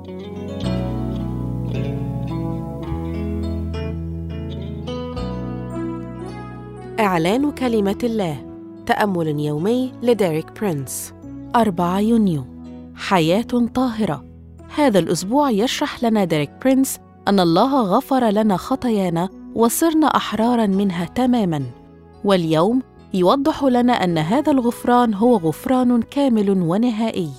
إعلان كلمة الله. تأمل يومي لديريك برينس. 4 يونيو. حياة طاهرة. هذا الأسبوع يشرح لنا ديريك برينس أن الله غفر لنا خطايانا وصرنا أحراراً منها تماماً، واليوم يوضح لنا أن هذا الغفران هو غفران كامل ونهائي.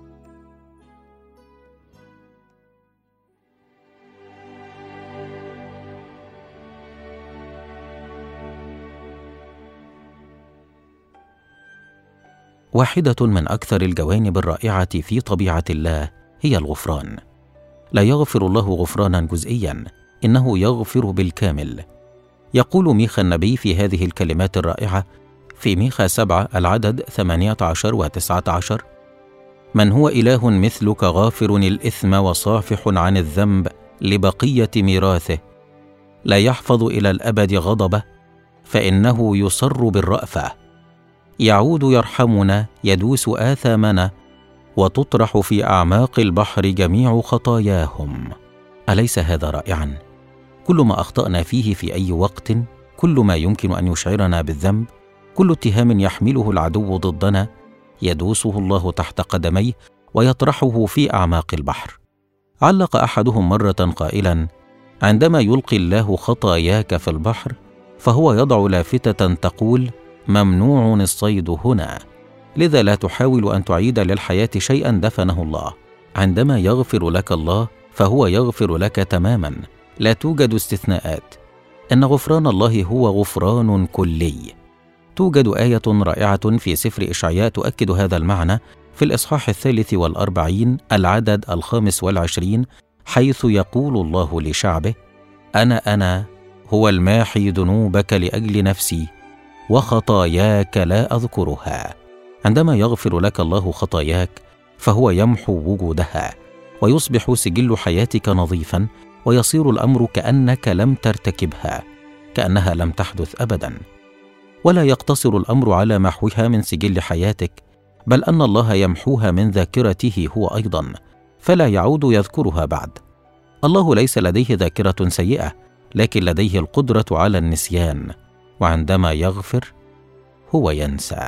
واحدة من أكثر الجوانب الرائعة في طبيعة الله هي الغفران. لا يغفر الله غفرانا جزئيا، إنه يغفر بالكامل. يقول ميخا النبي في هذه الكلمات الرائعة في ميخا 7 العدد 18 و19: من هو إله مثلك غافر الإثم وصافح عن الذنب لبقية ميراثه، لا يحفظ إلى الأبد غضبه، فإنه يصر بالرأفة، يعود يرحمنا، يدوس آثامنا، وتطرح في أعماق البحر جميع خطاياهم. أليس هذا رائعا؟ كل ما أخطأنا فيه في أي وقت، كل ما يمكن أن يشعرنا بالذنب، كل اتهام يحمله العدو ضدنا، يدوسه الله تحت قدميه ويطرحه في أعماق البحر. علق أحدهم مرة قائلا: عندما يلقي الله خطاياك في البحر فهو يضع لافتة تقول: ممنوع الصيد هنا، لذا لا تحاول أن تعيد للحياة شيئا دفنه الله. عندما يغفر لك الله فهو يغفر لك تماما، لا توجد استثناءات. إن غفران الله هو غفران كلي. توجد آية رائعة في سفر إشعياء تؤكد هذا المعنى في الإصحاح 43 العدد 25، حيث يقول الله لشعبه: أنا هو الماحي ذنوبك لأجل نفسي، وخطاياك لا أذكرها. عندما يغفر لك الله خطاياك فهو يمحو وجودها، ويصبح سجل حياتك نظيفا، ويصير الأمر كأنك لم ترتكبها، كأنها لم تحدث أبدا. ولا يقتصر الأمر على محوها من سجل حياتك، بل أن الله يمحوها من ذاكرته هو أيضا، فلا يعود يذكرها بعد. الله ليس لديه ذاكرة سيئة، لكن لديه القدرة على النسيان، وعندما يغفر هو ينسى.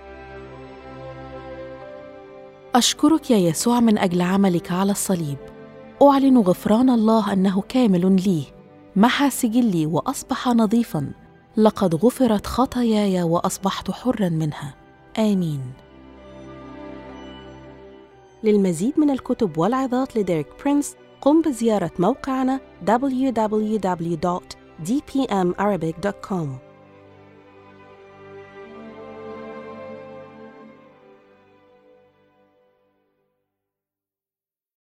أشكرك يا يسوع من أجل عملك على الصليب. أعلن غفران الله أنه كامل لي، محى سجلي وأصبح نظيفاً. لقد غفرت خطاياي وأصبحت حراً منها. آمين. للمزيد من الكتب والعظات لديريك برينس قم بزيارة موقعنا www.dpmarabic.com.